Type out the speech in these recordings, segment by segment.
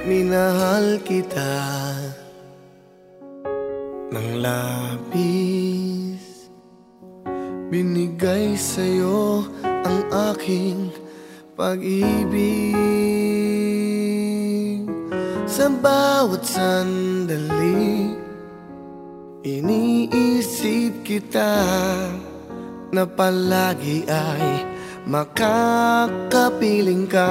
Minahal kita ng labis, binigay sa'yo ang aking pag-ibig. Sa bawat sandali, iniisip kita na palagi ay makakapiling ka.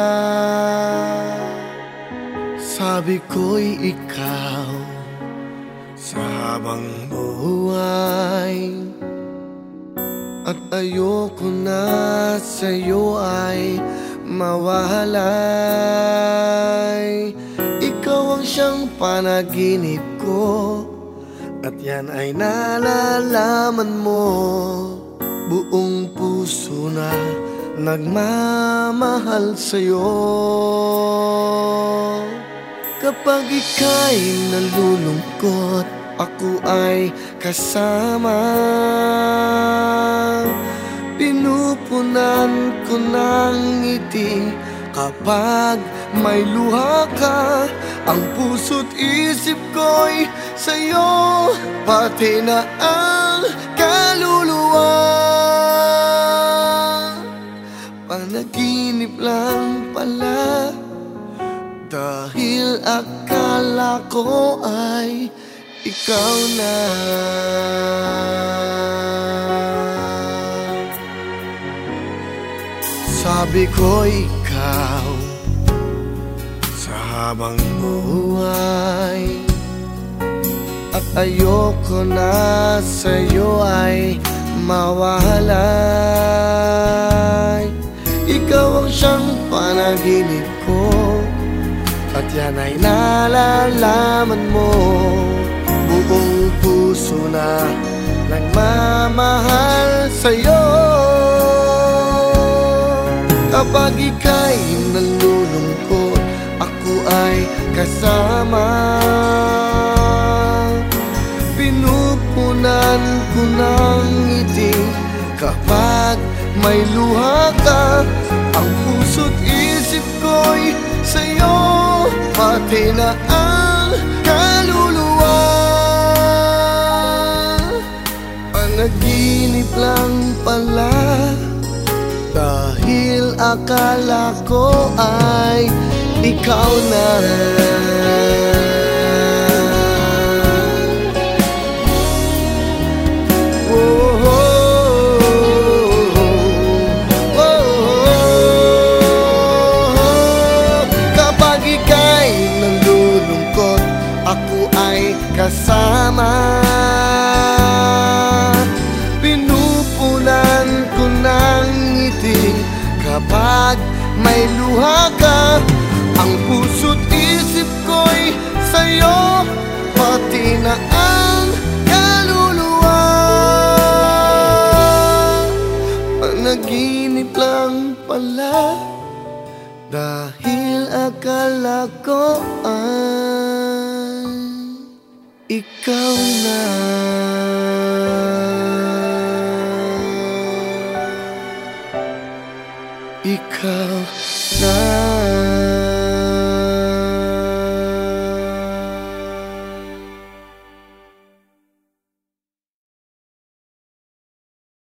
Sabi ko'y ikaw sa habang buhay, at ayoko na sa'yo ay mawalay. Ikaw ang siyang panaginip ko, at yan ay nalalaman mo. Buong puso na nagmamahal sa'yo. Kapag ika'y nalulungkot, ako ay kasama. Pinupunan ko ng ngiti kapag may luha ka. Ang puso't isip ko'y sa'yo, pati na ang kaluluwa. Panaginip lang pala, dahil akala ko ay ikaw na. Sabi ko ikaw sa habang buhay, at ayoko na sa'yo ay mawalay. Ikaw ang siyang panaginip ko, at yan ay nalalaman mo. Buong puso na nagmamahal sa'yo. Kapag ika'y nalulungkot, ako ay kasama. Pinupunan ko ng ngiti kapag may luha ka. Ang puso't isip ko'y sa'yo, pati na ang kaluluwa. Panaginip lang pala, dahil akala ko ay ikaw na. Kasama, pinupunan ko ng ngiti kapag may luha ka. Ang puso't isip ko'y sa'yo, pati na ang kaluluwa. Panaginip lang pala, dahil akala ko ay ikaw na. Ikaw